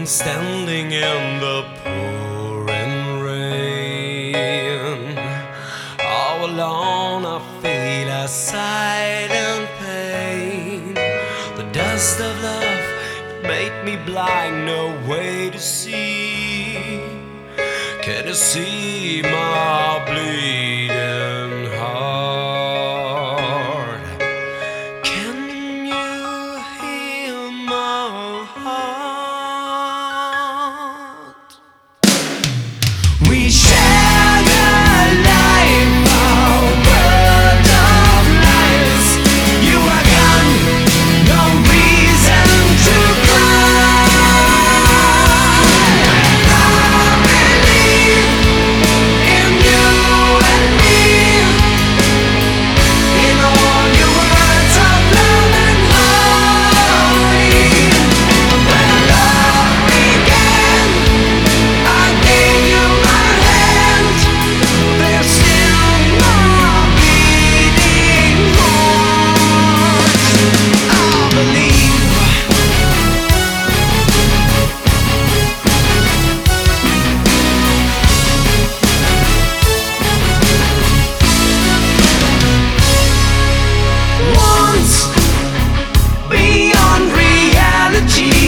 Standing in the pouring rain, all alone I feel a silent pain. The dust of love made me blind, no way to see. Can you see my bleeding heart? Can you hear my heart? We share the life, our world of lies. You are gone, no reason to cry. I believe in you and me, in all your words of love and harmony. When love began, I gave you my hand. There's still more bleeding hearts. I believe. Once beyond reality,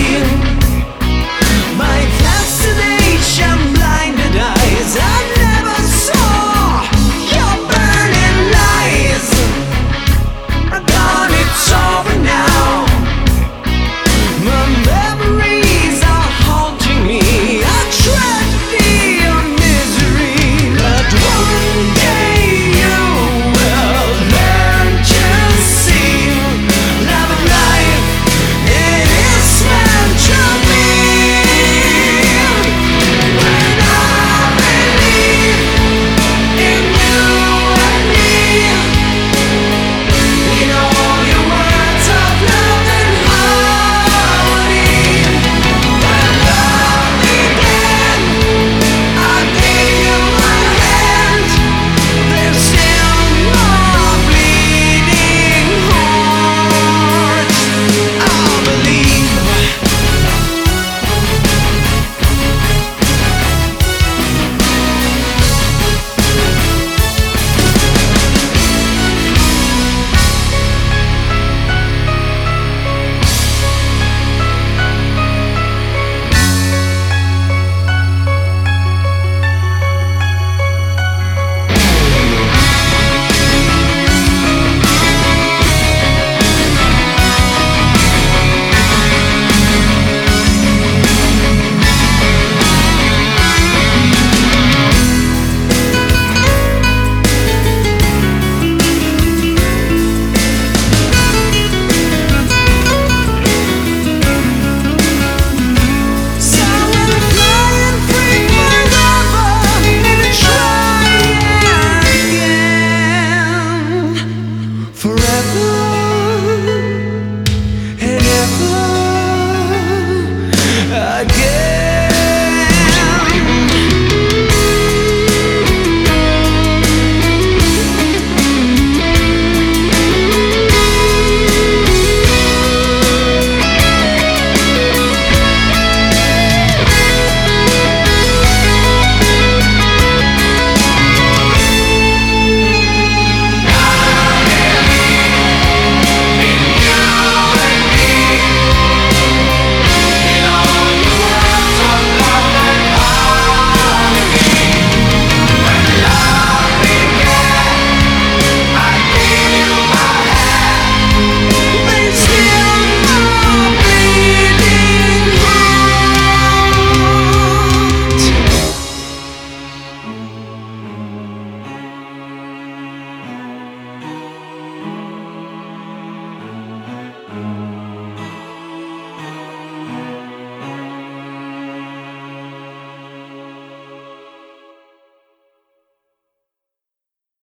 my fascination blinded eyes. I never saw your burning lies. Gone, it's over now. My memories are haunting me, a tragedy, a misery. But one day you will learn to see love and life. It is meant to be. When I believe in you and me, in all your words of love and harmony. When love began, I gave you my hand. There's still more bleeding hearts. I believe. So I'm flying free forever and try again. Forever